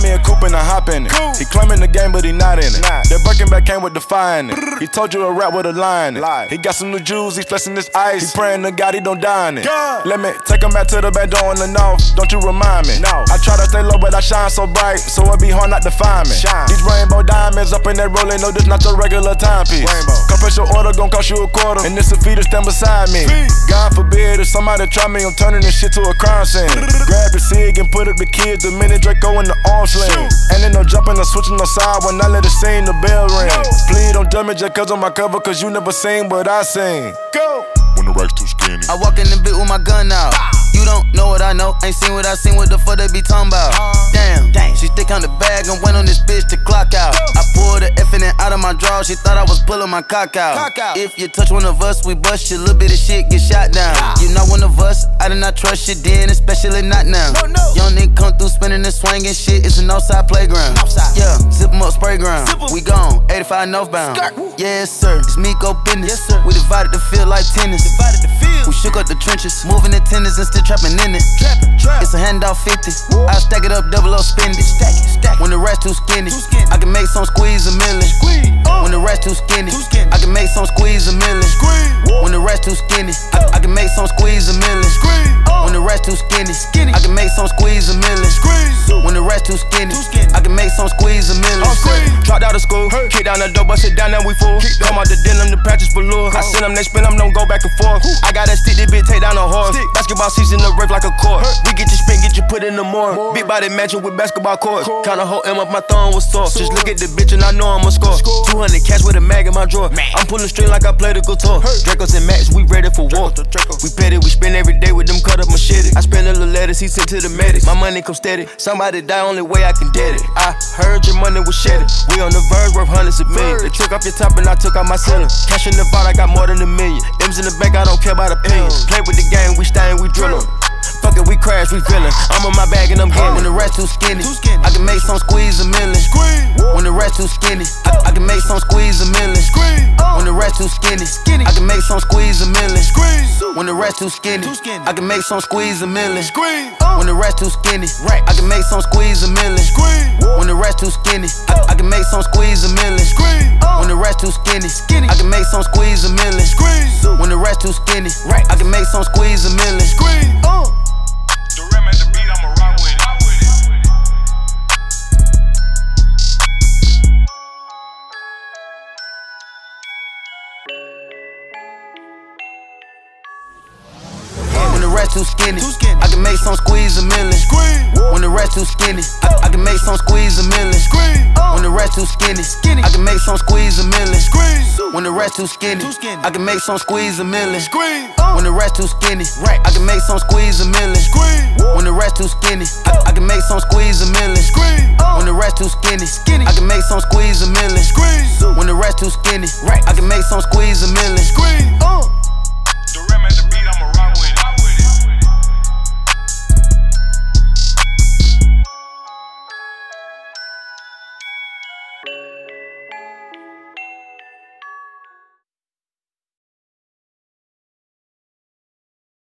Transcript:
me a coupe and I hop in it. He claiming the game, but he not in it. That Birkenback came with defying it. He told you a rap with a line in it. He got some new jewels, he's flexing this ice. He praying to God he don't die in it. Let me take him back to the bed door in the north. Don't you remind me? No. I try to stay low, but I shine so bright, so it be hard not to find me. These rainbow diamonds up in that rolling, no, this not your regular timepiece. Compress your order, gon' cost you a quarter, and this a fee to stand beside me. God forbid if somebody try me, I'm turning this shit to a crime scene. Grab your cig and put up the kids, the minute Draco in the arm sling. And then no jumping or switching no side when I let it sing, the bell ring. Please don't judge me just cause on my cover, cause you never seen what I sing. Go! When the rack's too skinny, I walk in the bit with my gun out. You don't know what I know, ain't seen what I seen, what the fuck they be talking about? Damn, she stick on the bag and went on this bitch to clock out. I pulled the F in and out of my draw, she thought I was pulling my cock out. If you touch one of us, we bust you, little bit of shit get shot down. You not one of us, I did not trust you then, especially not now. Young nigga come through spinning and swinging shit, it's an outside playground. Yeah, zip 'em up, spray ground. We gone, 85 northbound. Yes sir, it's me go business. We divided the field like tennis. We shook up the trenches, moving the tenders and still trapping in it. It's a handoff 50. I stack it up, double up, spend it. When the rest too skinny, I can make some squeeze a million. When the rest too skinny, I can make some squeeze a million. When the rest too skinny, I can make some squeeze a million. When the rest too skinny, I can make some squeeze a million. When the rest too skinny, I can make some squeeze a million. Dropped out of school, kick down the door, bust it down, now we full. Come out the denim, the patches for lure. I send them, they spin them, don't go back and forth. I got that stick, this bitch take down a horse. Basketball season, the rip like a court. We get you spin, get you put in the morgue. Big body matching with basketball courts. Kinda hold M up, my thumb was sore. Just look at the bitch and I know I'ma score. 200 cash with a mag in my drawer. I'm pulling string like I played a guitar. Dracos and Max, we ready for war. We petty, we spend every day with them cut up machete. I spend a little letters, he sent to the medics. My money come steady, somebody die, only way I can get it. I heard your money was shedded. We on the verge, worth hundreds of millions. They took off your top and I took out my ceiling. Cash in the vault, I got more than $1 million. M's in the bank, I don't care about opinions. Play with the game, we stain, we drill 'em. Fuck it, we crash, we feelin'. I'm on my bag and I'm getting. When the rest too skinny, I can make some squeeze a million. When the rest too skinny, I can make some squeeze a million. When the rest too skinny, I can make some squeeze a million. When the rest too skinny, I can make some squeeze a million. When the rest too skinny, I can make some squeeze a million. When the rest too skinny, I can make some squeeze a million. When the rest too skinny, I can make some squeeze a million. When the rest too skinny, I can make some squeeze a million. the rim at the beat, I'ma rock with it. When the rest too skinny, I can make some squeeze a million. When the rest too skinny, I can make some squeeze a million. When the rest too skinny, I can make some squeeze a million. When the rest too skinny, I can make some squeeze a million. When the rest too skinny, I can make some squeeze a million. When the rest too skinny, I can make some squeeze a million. When the rest too skinny, I can make some squeeze a million. When the rest too skinny, I can make some squeeze